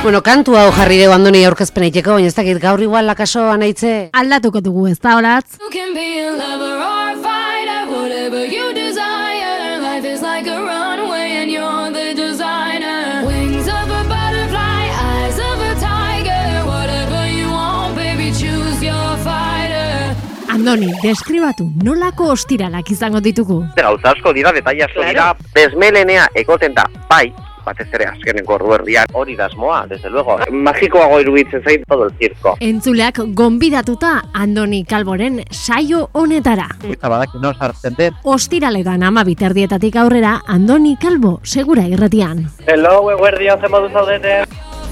Bueno, kantu hau jarri dugu Andoni aurkezpen egiteko, baina ez dakit gaur igual lakaso anaitze. Aldatuko dugu, ez da horatz? You can be a lover or a fighter, whatever you desire. Life is like a runway and you're the designer. Wings of a butterfly, eyes of a tiger. Whatever you want, baby, choose your fighter. Andoni, deskribatu, nolako ostiralak izango ditugu? Gauza asko dira, detaile asko dira, desmelenea egoten da, bai, batez ere azkeneko orduerdian hori da asmoa, desde luego. Magikoago iruditzen zait todo el circo. Entzuleak gonbidatuta Andoni Calvoren saio honetara. Eta badak no sartzen den. Ostiraletan 12:00 aurrera Andoni Calvo segura irratian. Hello, eguerdia, zen modu zaudete?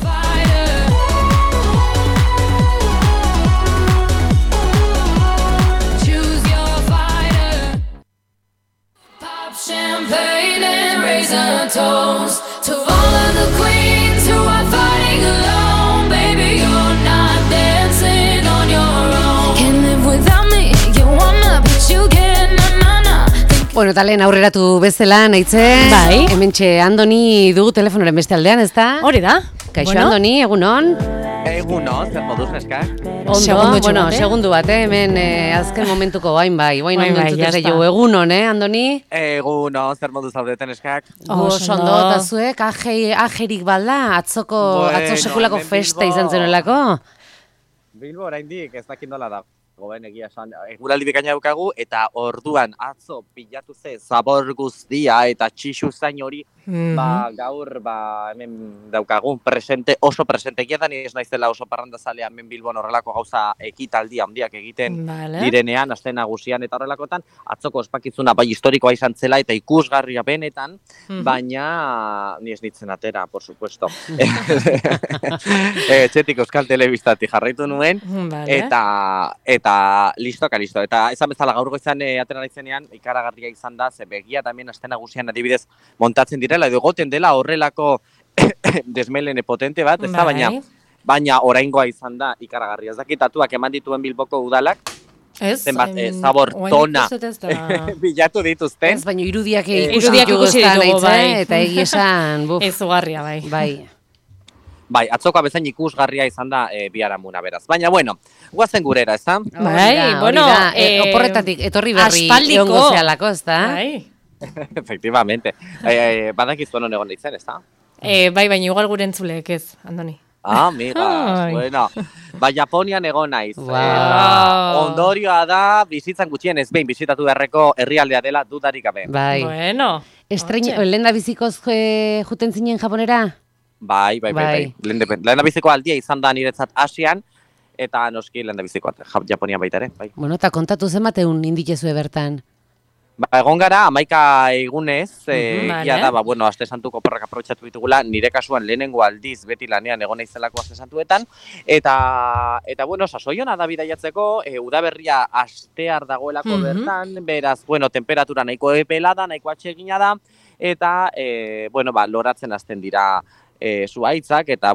Choose your fighter. Pop champagne and raise a toast to all of the queens who are fighting alone. Baby, you're not dancing on your own. Can't live without me, you wanna, but you can't, na. Bueno, talen aurreratu bezala, naitze. Bai. Hementxe Andoni dugu telefonoren beste aldean, ez da? Hori da? Kaixo Andoni, egunon. Egunon, zer moduz neskak? Segundu bat, hemen azken momentuko bain bai entzute gehiago egunon, Andoni? Egunon, zer moduz zaudeten neskak? Oso ondo, eta zuek, ajerik balda, atzo sekulako festa izan zenolako? Bilbo oraindik ez dakit nola da. Goben egia esan, eguraldi bikaina daukagu, eta orduan atzo pilatu ze zabor guztia eta txixu zain hori, gaur hemen daukagu oso presente egia da, ni ez naizela oso parrandazalea hemen Bilbon horrelako gauza ekitaldi handiak egiten direnean, aste nagusian eta horrelakotan, atzoko ospakizuna bai historikoa izan zela eta ikusgarria benetan, baina ni ez nitzen atera, por supuesto. Etxetik Euskal Telebistati jarraitu nuen, eta listo. Eta esan bezala gaur goizan atera naizenean ikaragarria izan da, ze begia da hemen aste nagusian adibidez montatzen direla, edo egoten dela horrelako desmelene potente bat, ez da, baina oraingoa izan da ikaragarria. Ez dakitatuak eman dituen Bilboko udalak, zenbat zabor tona bilatu dituzten. Ez, baina irudiak ikusi ditugu, eta egiesan, ezugarria, bai. Bai, atzokoa bezain ikusgarria izan da biharamuna beraz. Baina, bueno, guazen gurera, ez da? Bai, bueno, oporretatik etorri berri egongo zehalako, ez da? Bai. Efectivamente. Badakizu non egon ditzen, ez da? Bai, baina igual gure entzuleek ez, Andoni. Amigas, bueno. Ba, Japonian egon naiz. Ondorioa da, bizitzan gutxien ez behin bizitatu beharreko herrialdea dela dudarik gabe. Bai. Bueno. Lehen da bizikoz juten zinen Japonera? Bai. Lehen da biziko aldia izan da niretzat Asian, eta noski lehen da bizikoa Japonian baita ere. Bai. Bueno, eta kontatu zenbateun indikezue bertan? Ba, egon gara, 11 egunez, egia da, aste santuko porrak aprobetxatu ditugula, nire kasuan lehenengo aldiz beti lanean egon naizelako aste santuetan, eta sasoi ona da bidaiatzeko, udaberria astear dagoelako bertan, beraz, temperatura nahiko epelada, nahiko atsegina da, eta, loratzen hasten dira zuaitzak, eta,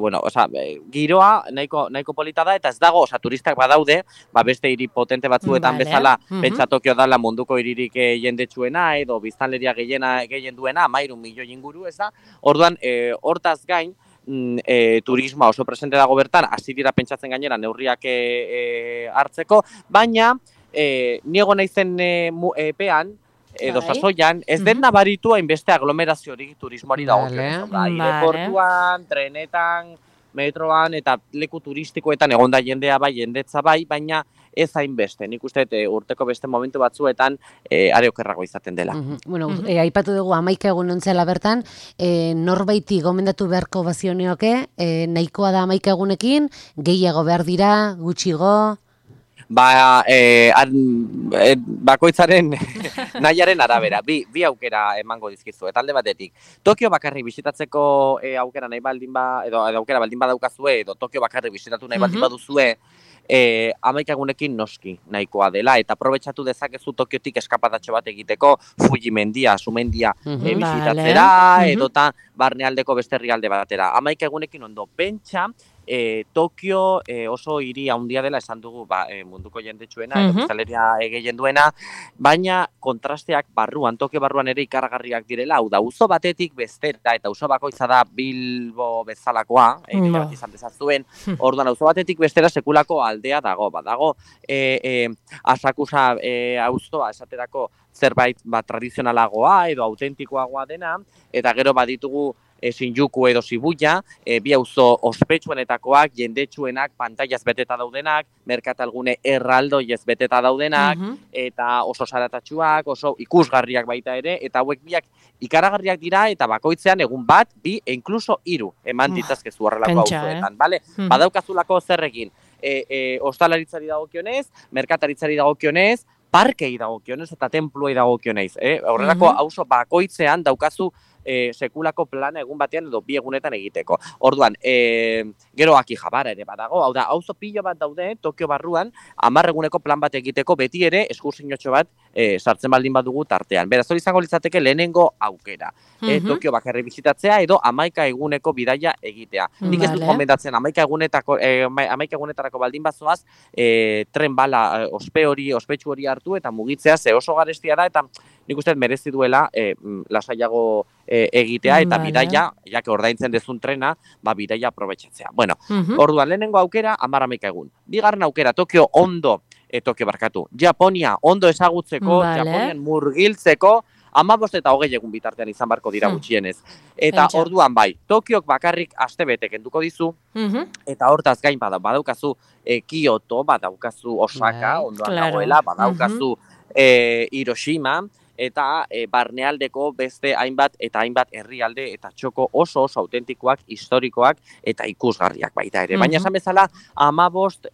giroa nahiko polita da, eta ez dago, turistak badaude, beste hiri potente batzuetan bezala, pentsa Tokio dala munduko hiririk jendetsuena, edo biztanleria gehien duena, 13 milioi inguru, ez da? Orduan, hortaz gain, turismoa oso presente dago bertan, hasi dira pentsatzen gainera neurriak hartzeko, baina, niego naizen epean, edo sasoian, ez den nabaritu hainbeste aglomeraziorik turismoari dagokienez. Aireportuan, trenetan, metroan eta leku turistikoetan egon da jendea bai, jendetza bai, baina ez hainbeste. Nik uste urteko beste momentu batzuetan are okerrago izaten dela. Bueno, aipatu dugu 11 egun ontzela bertan, norbaiti gomendatu beharko bazionioke, nahikoa da 11 egunekin, gehiago behar dira, gutxigo? Bakoitzaren nahiaren arabera, bi aukera emango dizkizu, eta alde batetik. Tokio bakarrik bisitatzeko aukera nahi baldin edo aukera baldin badaukazue, edo Tokio bakarrik bisitatu nahi baldin baduzue, 11 egunekin noski nahikoa dela, eta aprobetxatu dezakezu Tokiotik eskapadatxo bat egiteko Fuji mendia, sumendia bisitatzera, edota barnealdeko beste herrialde batera. 11 egunekin ondo, pentsa, Tokio oso hiri handia dela esan dugu munduko jendetsuena, eta biztanleria gehien duena, baina kontrasteak barruan, Tokio barruan ere ikaragarriak direla, hau da, auzo batetik bestera, eta auzo bakoitza da Bilbo bezalakoa, bat izan dezazuen, orduan auzo batetik bestera sekulako aldea dago, badago Asakusa auzoa esaterako zerbait tradizionalagoa edo autentikoagoa dena, eta gero baditugu Shinjuku edo Shibuya, bi auzo ospetsuenetakoak, jendetsuenak, pantailaz beteta daudenak, merkatalgune erraldoiez beteta daudenak, eta oso saratatsuak, oso ikusgarriak baita ere, eta hauek biak ikaragarriak dira, eta bakoitzean egun bat, bi, inkluso 3 eman ditazkezu horrelako auzoetan, bale? Badaukazulako zerrekin, ostalaritzari dagokionez, merkataritzari dagokionez, parkei dagokionez eta tenpluei dagokionez. Horrelako auzo bakoitzean daukazu sekulako plana egun batean edo 2 egunetan egiteko. Orduan, gero Akihabara ere badago, hau da, auzo pilo bat daude Tokio barruan, 10 eguneko plan bat egiteko beti ere eskursiñotxo bat sartzen baldin badugu tartean. Beraz, hori izango litzateke lehenengo aukera. Tokio bakarrik bizitatzea edo 11 eguneko bidaia egitea. Nik ez dut komendatzen 11 egunetarako baldin bazoaz, tren bala ospetsu hori hartu eta mugitzea ze oso garestia da eta nik uste merezi duela lasaiago egitea eta bidaia, jake ordaintzen dezun trena, bidaia aprobetxatzea. Bueno, orduan lehenengo aukera 11 egun. Bigarren aukera Tokio Japonia ondo ezagutzeko, Japonian murgiltzeko, 15 eta 20 egun bitartean izan barko dira gutxienez. Eta orduan Tokiok bakarrik astebete kenduko dizu, eta hortaz gain badaukazu Kyoto, badaukazu Osaka, ondoan dagoela, badaukazu Hiroshima, eta barnealdeko beste hainbat eta hainbat herrialde eta txoko oso autentikoak, historikoak eta ikusgarriak baita ere. Baina esan bezala 15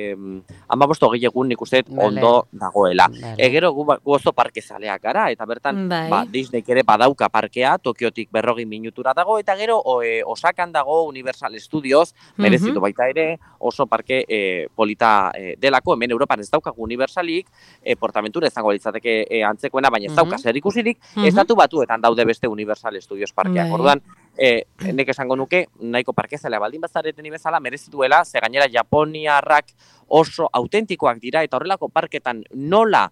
egun nik uste ondo dagoela. Gero gu oso parkezaleak gara, eta bertan Disneyk ere badauka parkea, Tokiotik 40 minutura dago, eta gero Osakan dago Universal Studios, merezitu baita ere, oso parke polita delako, hemen Europan ez daukagu Universalik, Portaventura izango litzateke antzekoena, baina ez dauka zer ikusirik, estatu batuetan daude beste Universal Studios parkeak. Orduan, nek esango nuke, nahiko parkezalea baldin bazareten bezala merezituela, ze gainera Japoniarrak oso autentikoak dira, eta horrelako parketan nola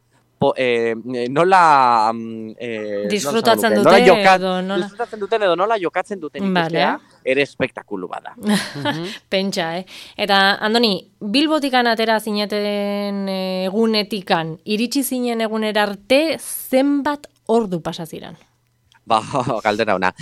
disfrutatzen duten edo nola jokatzen duten ikustea, ere espektakulu bada. Pentsa, Eta, Andoni, Bilbotikan atera zineten egunetikan, iritsi zinen egunera arte, zenbat ordu pasaziran? Galdera ona.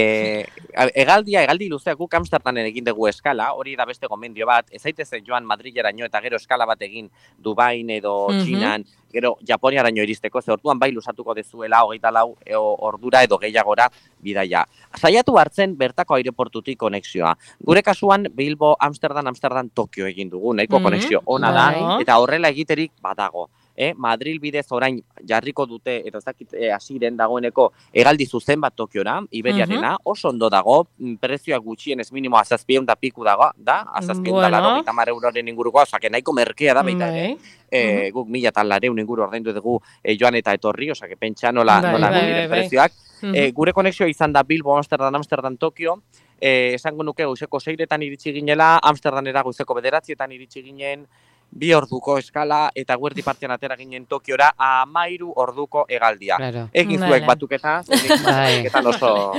Hegaldi luzeak guk Amsterdamen egin dugu eskala, hori da beste gomendio bat, ez zaitezen joan Madrileraino eta gero eskala bat egin Dubain edo Txinan, gero Japoniaraino iristeko, ze orduan lusatuko dezuela 24 ordura edo gehiagora bidaia. Saiatu hartzen bertako aireportutik konexioa. Gure kasuan Bilbo, Amsterdam, Tokio egin dugu, nahiko konexio ona da, eta horrela egiterik badago. Madril bidez orain jarriko dute, eta ez dakit hasiren dagoeneko hegaldi zuzen bat Tokiora, Iberiarena, oso ondo dago, prezioak gutxienez minimo 700 eta piku dago, da, 790 euroren ingurukoa, osake nahiko merkea da baita ere. Guk 1.200 inguru ordaindu dugu joan eta etorri, osake pentsa nola diren prezioak. Gure konexioa izan da Bilbo, Amsterdam, Tokio, esango nuke goizeko 6etan iritsi ginela, Amsterdanera goizeko 9etan iritsi ginen, 2 orduko eskala, eta guerdi partean atera ginen Tokiora 13 orduko hegaldia. Egin zuek batuketa, batuketan oso...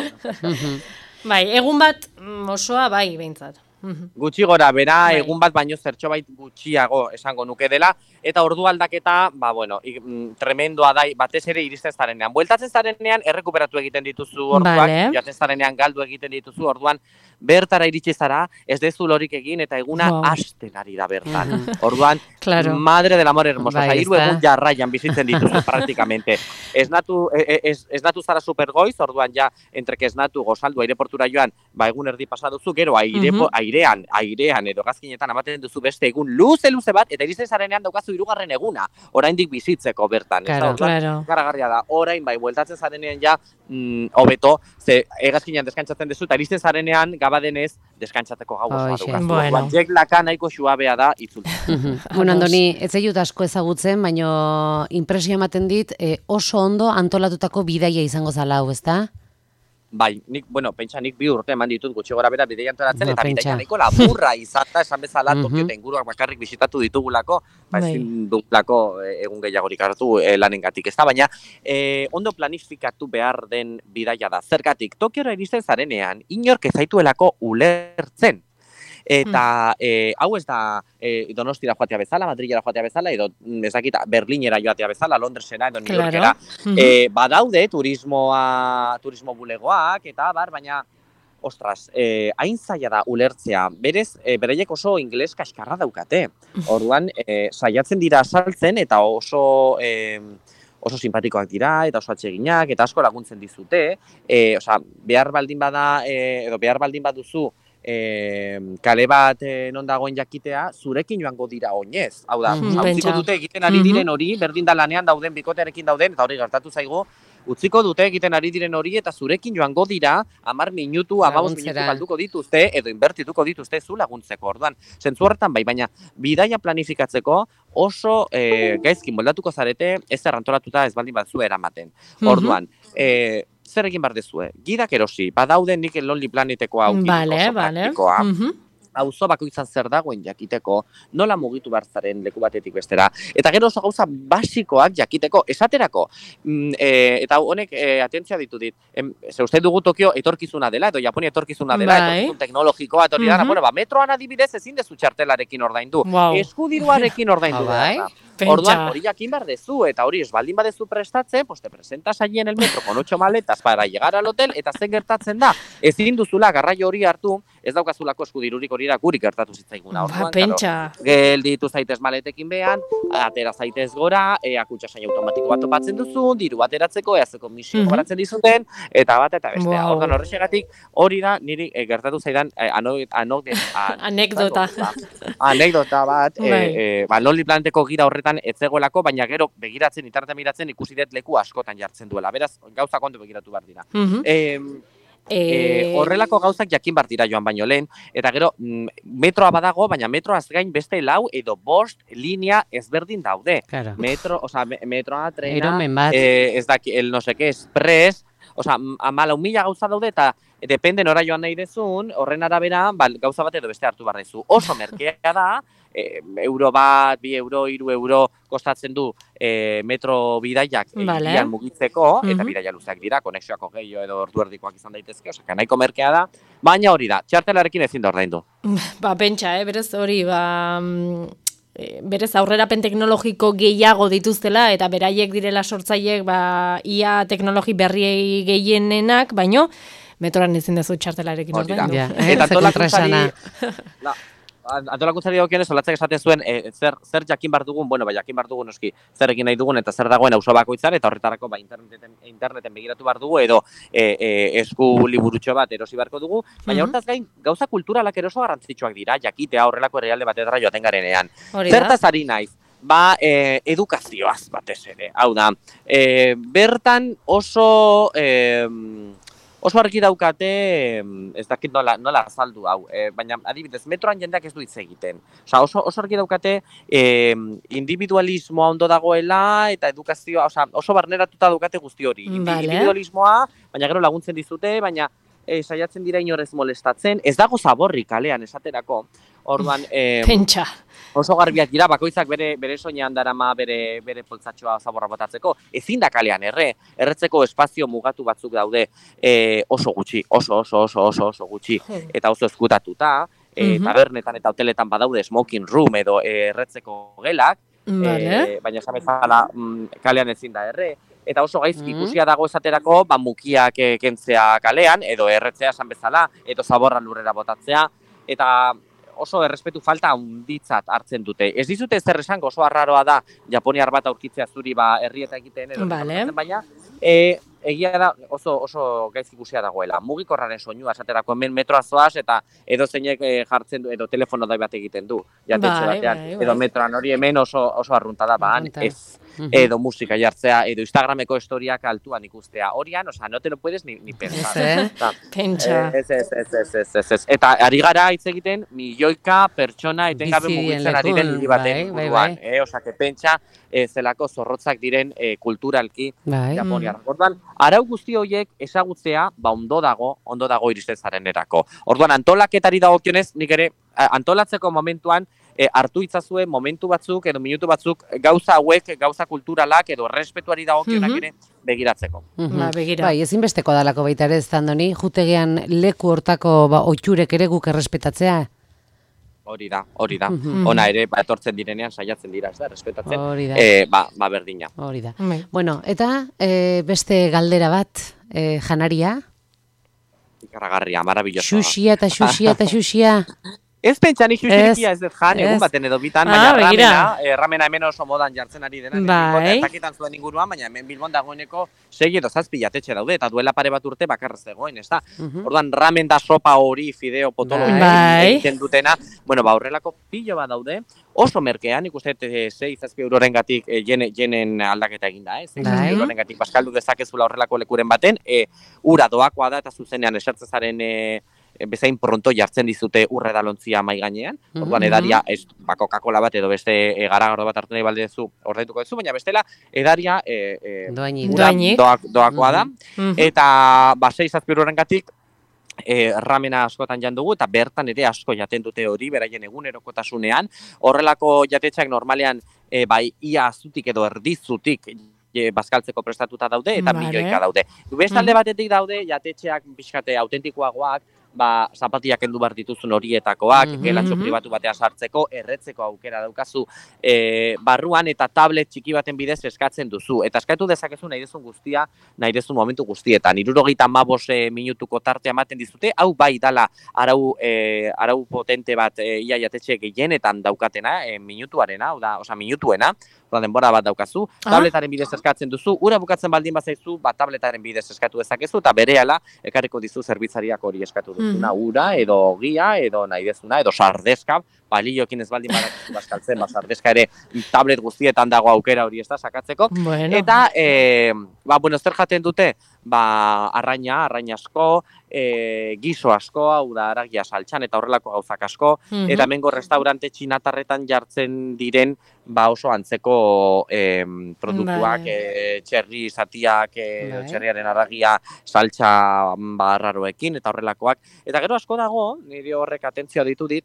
Egun bat osoa behintzat. Gutxi gora, bera, egun bat baino zertxobait gutxiago esango nuke dela, eta ordu aldaketa, tremendoa da, batez ere iristen zarenean. Bueltatzen zarenean, errekuperatu egiten dituzu orduak, jaten zarenean galdu egiten dituzu, orduan, bertara iritsi zara, ez dezu lorik egin, eta eguna hasten ari da bertan. Orduan, madre del amor hermoso, hiru egun jarraian bizitzen dituzu, praktikamente. Esnatu zara supergoiz, orduan ja, entreke esnatu, gozaldu, aireportura joan, egun erdi pasaduzu, gero airean edo gazkinetan amaten duzu beste egun luze bat, eta iristen zarenean daukazu 3. eguna, oraindik bizitzeko bertan. Garagarria da, orain bueltatzen zarenean ja, hobeto, ze egazkinean deskantzatzen duzu, eta iristen zarenean gabadenez deskantzateko gau oso badukazu. Jek laka nahiko xuabea da itzultzen. Andoni, ez zeiut asko ezagutzen, baino impresio ematen dit oso ondo antolatutako bidaia izango zala hau, ezta? Bai, pentsa nik 2 urte eman ditut gutxi gora bera bideia antolatzen, eta bideia nahiko laburra izata, esan bezala Tokio eta inguruak bakarrik bisitatu ditugulako, ezin dugulako egun gehiagorik hartu lanengatik, ez da, baina ondo planifikatu behar den bidaia da. Zergatik, Tokiora iristen zarenean, inork ez zaituelako ulertzen. Eta hau ez da Donostira joatea bezala, Madrilera joatea bezala, edo ez dakit Berlinera joatea bezala, Londresera edo New Yorkera. Badaude turismo bulegoak eta baina ostras, hain zaila da ulertzea. Berez, beraiek oso ingles kaskarra daukate. Orduan, saiatzen dira saltzen eta oso simpatikoak dira, eta oso atseginak, eta asko laguntzen dizute. Behar baldin baduzu, kale bat non dagoen jakitea, zurekin joango dira oinez. Hau da, utziko dute egiten ari diren hori, berdin da lanean dauden, bikotearekin dauden, eta hori gertatu zaigu, utziko dute egiten ari diren hori, eta zurekin joango dira, 10 minutu, 15 minutu galduko dituzte, edo inbertituko dituzte zu laguntzeko. Orduan, zentzu horretan bai, baina bidaia planifikatzeko oso gaizkin moldatuko zarete, ez errantolatuta ez baldin batzu eramaten. Orduan, zer egin behar dezue? Gidak erosi, badaude nik Lonely Planetekoa oso praktikoa. Auzo bakoitzan zer dagoen jakiteko, nola mugitu behar zaren leku batetik bestera. Eta gero oso gauza basikoak jakiteko, esaterako. Eta honek atentzia ditu dit. Ze uste dugu Tokio etorkizuna dela, edo Japonia etorkizuna dela, etorkizun teknologikoa, etorri dara. Metroan adibidez ezin dezu txartelarekin ordaindu. Eskudiruarekin ordaindu behar. Orduan, hori jakin behar dezu, eta hori ez baldin badezu prestatzen, te presentas allí en el metro con 8 maletas para llegar al hotel, eta zen gertatzen da, ezin duzula garraio hori hartu, ez daukazulako eskudirurik hori guri gertatu zitzaiguna. Orduan, gelditu zaitez maletekin behan, atera zaitez gora, kutxasain automatiko bat topatzen duzu, diru ateratzeko, eazeko misio baratzen dizuten, eta bat eta bestea. Orduan, horrexegatik, hori da, niri gertatu zaidan anekdota bat, Lonely Planeteko gira horretan ez zegoelako, baina gero begiratzen, internetan miratzen ikusi dut leku askotan jartzen duela. Beraz, gauza kontu begiratu behar dira. Horrelako gauzak jakin behar dira joan baino lehen, eta gero metroa badago, baina metroaz gain beste 4 edo 5 linea ezberdin daude. Metroa, trena, ez daki, el no sé qué, express, 14.000 gauza daude, eta depende nora joan nahi dezun, horren arabera, gauza bat edo beste hartu behar dezu. Oso merkea da, euro bat, 2 euro, 3 euro kostatzen du metro bidaiak hirian mugitzeko, eta bidaia luzeak dira, konexioako gehiago edo ordu erdikoak izan daitezke, nahiko merkea da, baina hori da, txartelarekin ezin da ordaindu. Pentsa, berez hori, berez aurrerapen teknologiko gehiago dituztela, eta beraiek direla sortzaiek ia teknologi berriei gehienenak, baino metroan ezin dezu txartelarekin ordaindu. Eta antolakuntzari dagokionez, olatzek esaten zuen zer jakin behar dugun, jakin behar dugun noski, zer egin nahi dugun eta zer dagoen auzo bakoitzan, eta horretarako interneten begiratu behar dugu, edo esku liburutxo bat erosi beharko dugu, baina hortaz gain gauza kulturalak eroso garrantzitsuak dira, jakitea horrelako herrialde batetara joaten garenean. Zertaz ari naiz? Edukazioaz batez ere. Hau da, bertan oso argi daukate, ez dakit nola azaldu hau, baina adibidez, metroan jendeak ez du hitz egiten. Oso argi daukate individualismoa ondo dagoela eta edukazioa, oso barneratuta daukate guzti hori. Individualismoa, baina gero laguntzen dizute, baina saiatzen dira inorez molestatzen, ez dago zaborrik kalean esaterako. Orduan, pentsa. Oso garbiak dira, bakoitzak bere soinean darama bere poltsatxoa zaborra botatzeko. Ezin da kalean erretzeko espazio mugatu batzuk daude oso gutxi, oso gutxi, eta oso eskutatuta, tabernetan eta hoteletan badaude smoking room edo erretzeko gelak, baina esan bezala kalean ezin da erre. Eta oso gaizki ikusia dago esaterako, mukiak kentzea kalean, edo erretzea esan bezala, edo zaborra lurrera botatzea, eta oso errespetu falta handitzat hartzen dute. Ez dizute zer esango, oso arraroa da Japoniar bat aurkitzea zuri herrieta egiten edo baina egia da oso gaizki ikusia dagoela. Mugikorraren soinua esaterako hemen metroa zoaz eta edo zeinek jartzen du edo telefono dai bat egiten du jatetxe batean. Edo metroan hori hemen oso arrunta da, ez. Edo musika jartzea, edo Instagrameko historiak altuan ikustea. Horian, no te lo puedes ni pensar. Pentsa. Ez. Eta ari gara hitz egiten milioika pertsona etengabe mugitzen ari den hiri baten inguruan. Pentsa, zelako zorrotzak diren kulturalki Bai. Japoniarrak. Orduan, arau guzti horiek ezagutzea, ondo dago iristen zarenerako. Orduan, antolaketari dagokionez, nik ere antolatzeko momentuan hartu itzazue momentu batzuk edo minutu batzuk gauza hauek, gauza kulturalak edo errespetuari dagokionak ere begiratzeko. Begira. Bai, ezinbesteko dalako baita ere, ez da, Andoni, jutegian leku hortako ohiturek ere guk errespetatzea. Hori da. Ona ere, etortzen direnean saiatzen dira, ez da, errespetatzen. Hori da. Berdina. Hori da. Bueno, eta beste galdera bat, janaria? Ikaragarria, marabillosoa. Xuxia. Ez pentsa nik xuxirikia ez dut jan, egun baten edo bitan, baina ramena hemen oso modan jartzen ari dena. Bai. Ez dakitan zuen inguruan, baina hemen Bilbon dagoeneko 6 edo 7 jatetxe daude, eta duela pare bat urte bakarrez zegoen, ez da? Orduan ramen da sopa hori, fideo, potolo egiten dutena, bueno, horrelako pilo bat daude, oso merkean, ikusten 6-7 euroren gatik jenen aldaketa eginda, 6-7 euroren gatik baskaldu dezakezula horrelako lekuren baten, ura doakoa da eta zuzenean esertzezaren bezain pronto jartzen dizute urre dalontzia mai gainean. Orduan edaria Coca-Cola bat edo beste garagardo bat hartu nahi baldezu ordainduko duzu, baina bestela edaria doakoa da. Eta 6-7 eurorengatik ramena askotan jan dugu eta bertan ere asko jaten dute hori beraien egunerokotasunean. Horrelako jatetxeak normalean ia azutik edo erdizutik bazkaltzeko prestatuta daude eta milioika daude. Beste alde batetik daude jatetxeak pixkate autentikoagoak, zapatiak kendu behar dituzun horietakoak, gelatxo pribatu batea sartzeko, erretzeko aukera daukazu barruan eta tablet txiki baten bidez eskatzen duzu. Eta eskatu dezakezu nahi dezun guztia, nahi dezun momentu guztietan. 75 minutuko tartea ematen dizute, hau bai dala arau potente bat ia jatetxe gehienetan daukatena, minutuarena, minutuena, denbora bat daukazu, tabletaren bidez eskatzen duzu, ura bukatzen baldin bazaizu, tabletaren bidez eskatu dezakezu, eta berehala ekarriko dizu zerbitzariak hori eskatu duzuna, ura, edo ogia, edo nahi dezuna, edo sardezka, balioekin ez baldin badakizu bazkaltzen, sardezka ere tablet guztietan dago aukera hori ez da sakatzeko, eta, zer jaten dute, arraina asko, giso asko, hau da aragia saltxan eta horrelako gauzak asko, eta hemengo restaurante txinatarretan jartzen diren oso antzeko produktuak, txerri zatiak, txerriaren aragia saltxa arraroekin eta horrelakoak. Eta gero asko dago, nire horrek atentzioa ditu dit,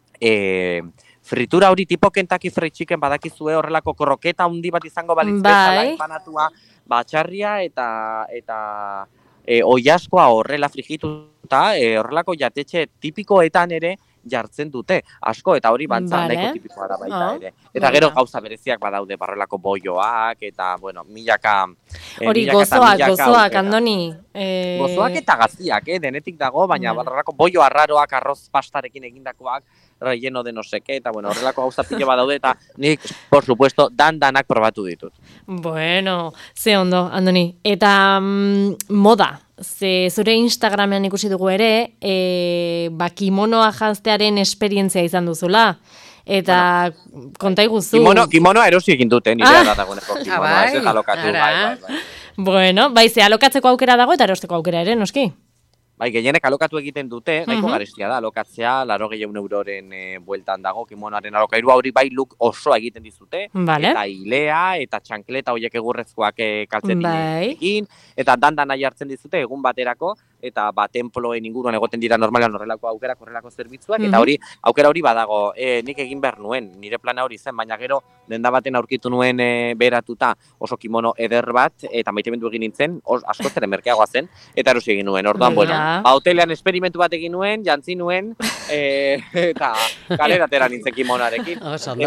fritura hori tipo Kentucky Fried Chicken badakizue horrelako kroketa handi bat izango balitz bezala empanatua, txarria eta oiaskoa horrela frigituta, horrelako jatetxe tipikoetan ere jartzen dute, asko, eta hori bantza nahiko tipikoa da baita ere. Eta gero gauza bereziak badaude, barrelako boioak, eta, milaka... Hori gozoak, Andoni. Gozoak eta gaziak, denetik dago, baina barrelako boio arraroak, arroz pastarekin egindakoak, relleno de no seke, eta horrelako gauza pilo badaude, eta nik, por supuesto, danak probatu ditut. Bueno, ze ondo, Andoni. Eta moda, zure Instagramean ikusi dugu ere, kimonoa janztearen esperientzia izan duzula. Eta konta iguzu. Kimonoa erosi egin dute, nire dagoeneko kimonoa, ez alokatu. Bueno, ze alokatzeko aukera dago eta erosteko aukera ere, noski? Gehienek alokatu egiten dute, nahiko garestia da, alokatzea, 80 euroren bueltan dago, kimonoaren alokairua hori look osoa egiten dizute, eta hilea, eta txankleta horiek egurrezkoak kaltzen dinekin, eta dandan nahi hartzen dizute egun baterako, eta temploen inguruan egoten dira normalean horrelako aukerak, horrelako zerbitzuak, eta aukera hori badago, nik egin behar nuen, nire plana hori zen, baina gero denda baten aurkitu nuen beratuta oso kimono eder bat, eta maitemendu egin nintzen, asko zeren merkeagoa zen, eta erosi egin nuen, orduan, hotelean esperimentu bat egin nuen, jantzi nuen, eta kaleratera nintzen kimonoarekin.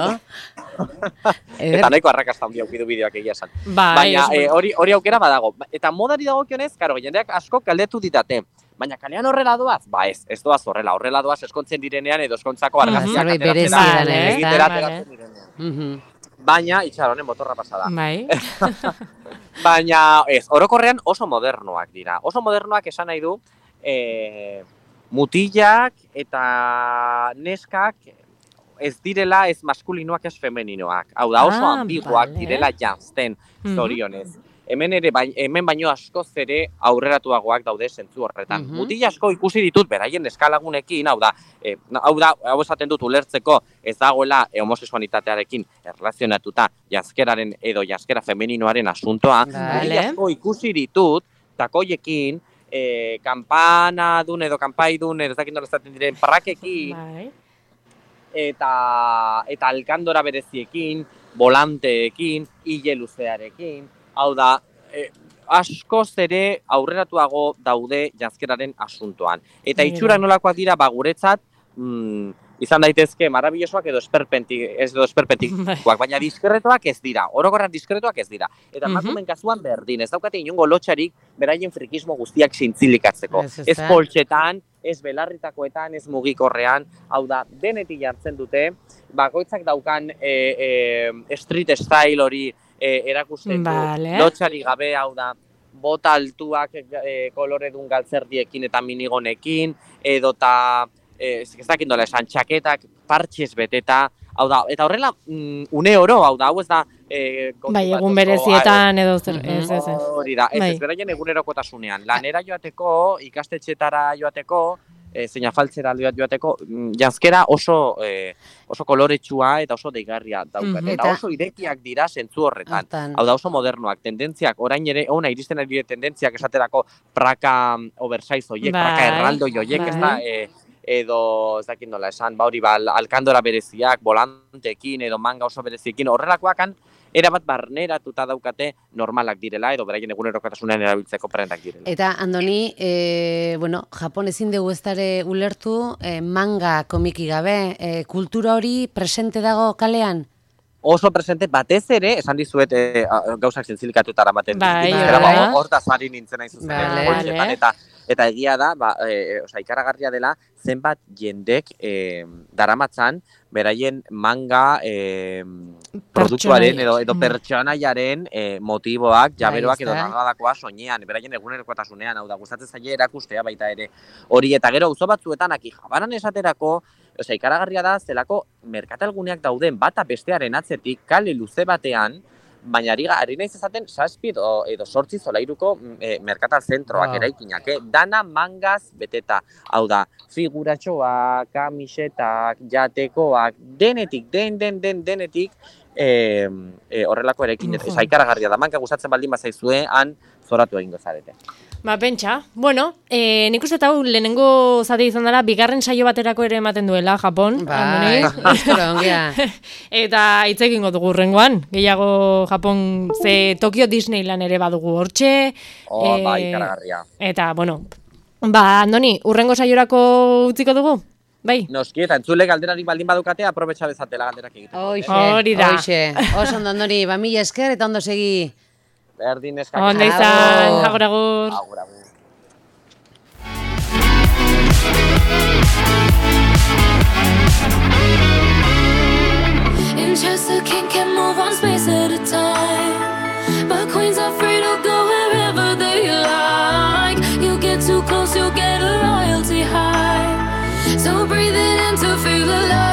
Eta nahiko arrakasta handia aukidu bideoak egia esan. Baina hori aukera badago. Eta modari dagokionez, jendeak asko galdetu ditate. Baina kalean horrela doaz? Ez doaz horrela doaz eskontzen direnean edo eskontzako argazkiak ateratzen direnean. Baina, itxaronen motorra pasada. Baina, orokorrean oso modernoak dira. Oso modernoak esan nahi du, mutilak eta neskak ez direla ez maskulinoak ez femeninoak. Hau da, oso ambiguak direla janzten zorionez. hemen baino askoz ere aurreratuagoak daude zentzu horretan. Mutil asko ikusi ditut beraien eskalagunekin, hau esaten dut ulertzeko ez dagoela homosexualitatearekin erlazionatuta janzkeraren edo janzkera femeninoaren asuntoa. Mutil asko ikusi ditut takoiekin, kanpanadun edo kanpaidun edo ez dakit nola esaten diren prakekin, eta alkandora bereziekin, volanteekin, hile luzearekin, hau da, askoz ere aurreratuago daude janzkeraren asuntoan. Eta itxura nolakoak dira, guretzat, izan daitezke marabillosoak edo esperpentikoak, baina diskretoak ez dira, orokorran diskretoak ez dira. Eta emakumeen kasuan berdin, ez daukate inongo lotxarik beraien frikismo guztiak zintzilikatzeko. Ez poltsetan, ez belarritakoetan, ez mugikorrean, hau da, denetik jartzen dute, bakoitzak daukan street style hori erakusten du, lotxari gabe, hau da, bota altuak koloredun galtzerdiekin eta minigonekin, edota, ez dakit nola esan, txaketak, partxez beteta, hau da, eta horrela, une oro, hau da, hau ez da, egun berezietan edo zer, ez. Hori da, ez beraien egunerokotasunean, lanera joateko, ikastetxetara joateko, zeina faltzera joateko, janzkera oso koloretsua eta oso deigarria daukat. Eta oso irekiak dira zentzu horretan. Hau da, oso modernoak, tendentziak, orain ere, ona iristen ari tendentziak esaterakopraka oversize oiek, praka erraldoi oiek, ez da, edo, ez dakit nola esan, hori alkandora bereziak, volantekin edo manga oso bereziekin, horrelakoakan, erabat barneratuta daukate normalak direla, edo beraien egunerokotasunean erabiltzeko prendak direla. Eta, Andoni, Japon ezin dugu ez dara ulertu, manga komiki gabe, kultura hori presente dago kalean? Oso presente, batez ere, esan dizuet gauzak zintzilikatutara baten hortaz mari nintzen aizu zen, eta egia da, ikaragarria dela, zenbat jendek daramatzan, beraien manga produktuaren edo pertsonaiaren motiboak, jaberoak edo nagadakoa soinean, beraien egunerokotasunean, hau da, gustatzen zaie erakustea baita ere. Hori, eta gero, auzo batzuetan, Akihabaran esaterako, ikaragarria da, zelako merkatalguneak dauden bata bestearen atzetik, kale luze batean, baina ari naiz ezaten 7 edo 8 solairuko merkatal zentroak eraikinak, dana mangaz beteta. Hau da, figuratxoak, kamisetak, jatekoak, denetik, denetik, horrelako eraikin. Ikaragarria da, manga gustatzen baldin bazaizue, han zoratu egingo zarete. Pentsa. Bueno, nik uste hau lehenengo zati izan dela, bigarren saio baterako ere ematen duela, Japon. Eta hitz egingo dugu hurrengoan. Gehiago Japon, ze Tokyo Disneyland ere badugu hortxe. Ikaragarria. Eta, bueno, Andoni, hurrengo saiorako utziko dugu? Bai. Noski, eta entzule galderarik baldin badukate, aprobetxa bezatela galderak egiteko. Hori da. Oso ondo, Andoni, mila esker eta ondo segi. Berdin eskak. Onda izan, agur. In chess, a king can move one space at a time, but queens are free to go wherever they like. You get too close, you'll get a royalty high. So breathe it in to feel alive.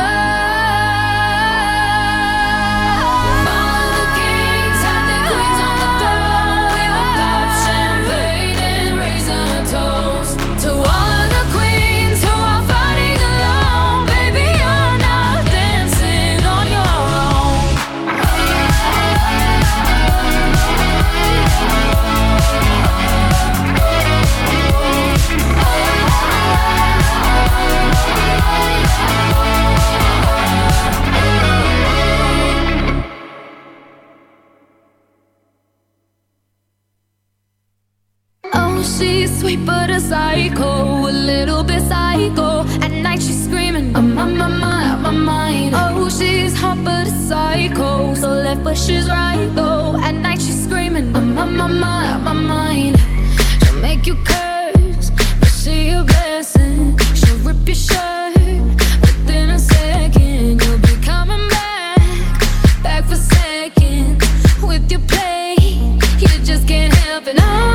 She's sweet but a psycho, a little bit psycho. At night she's screaming, I'm on my mind. Oh, she's hot but a psycho, so left but she's right though. At night she's screaming, I'm on my mind. She'll make you curse, but she a blessing. She'll rip your shirt, within a second you'll be coming back for seconds. With your play, you just can't help it.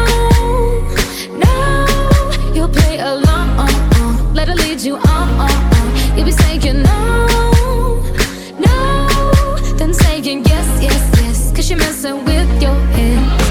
No, you'll play along, let her lead you on. You'll be saying no, then saying yes, 'cause you're messing with your head.